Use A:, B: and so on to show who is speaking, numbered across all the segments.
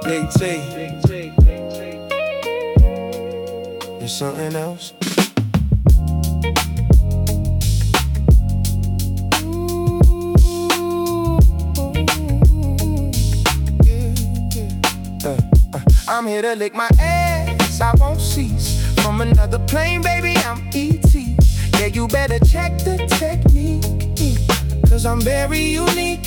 A: Big T. There's something else. I'm here to lick my ass, I won't cease. From another plane, baby, I'm E.T. Yeah, you better check the technique, cause I'm very unique.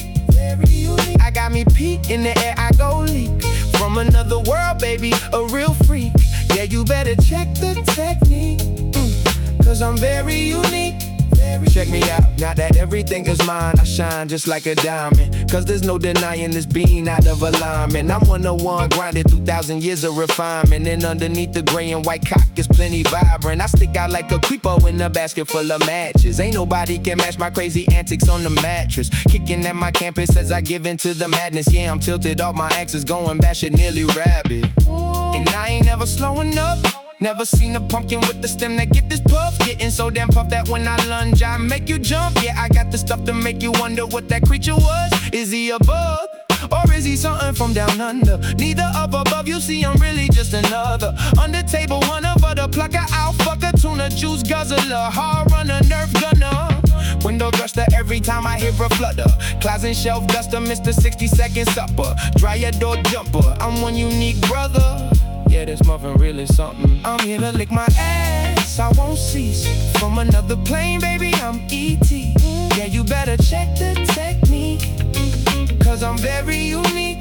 A: I got me peak in the air, I go leak. From another world, baby, a real freak. Yeah, you better check the technique, cause I'm very unique. Check me out, now that everything is mine, I shine just like a diamond. Cause there's no denying this being out of alignment. I'm 101, grinded through 1,000 years of refinement. And underneath the gray and white cock is plenty vibrant. I stick out like a creeper in a basket full of matches. Ain't nobody can match my crazy antics on the mattress. Kicking at my campus as I give into the madness. Yeah, I'm tilted off my axis, going batshit nearly rabid. And I ain't never slowing up. Never seen a pumpkin with the stem that get this puff. Getting so damn puffed that when I lunge, I make you jump. Yeah, I got the stuff to make you wonder what that creature was. Is he a bug? Or is he something from down under? Neither up above, you see I'm really just another under table hunter, but a plucker, out fucker, tuna juice guzzler, hard runner, nerf gunner. Window thruster every time I hear a flutter. Closet shelf duster, Mr. 60-second supper. Dryer door jumper, I'm one unique brother. Yeah, this muffin really something. I'm here to lick my ass, I won't cease. From another plane, baby, I'm E.T. Yeah, you better check the technique, cause I'm very unique.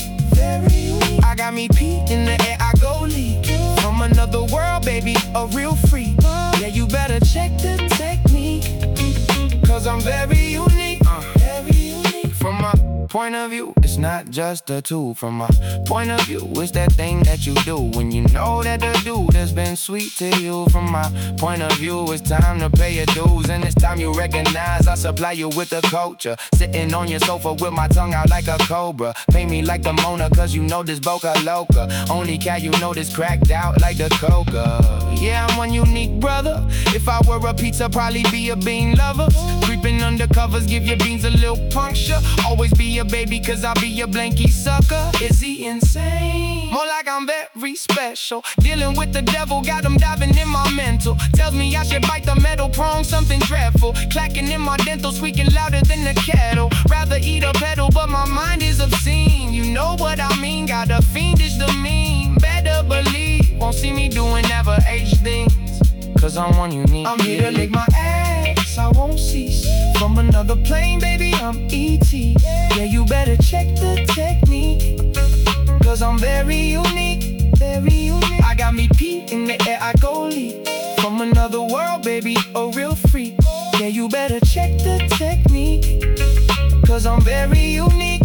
A: I got me pee in the air, I go leak. From another world, baby, a real freak. Yeah, you better check the technique, cause I'm very unique. From my point of view, it's not just a tool. From my point of view, it's that thing that you do when you know that the dude has been sweet to you. From my point of view, it's time to pay your dues, and it's time you recognize I supply you with the culture. Sitting on your sofa with my tongue out like a cobra. Pay me like the Mona, cause you know this Boca Loca. Only cat you know this cracked out like the Coca. Yeah, I'm one unique brother. If I were a pizza, probably be a bean lover. Creeping under covers, give your beans a little puncture. Always be a baby, cause I'll be your blankie sucker. Is he insane? More like I'm very special. Dealing with the devil, got him diving in my mental. Tells me I should bite the metal prong, something dreadful. Clacking in my dental, squeaking louder than the kettle. Rather eat a pedal, but my mind is obscene. You know what I mean, got a fiendish demean. Better believe, won't see me doing never age things, cause I'm one unique. I'm here to lick my ass, I won't cease. From another plane, baby, I'm E.T. Yeah, you better check the technique, cause I'm very unique. I got me pee in the air, I go leak. From another world, baby, a real freak. Yeah, you better check the technique, cause I'm very unique.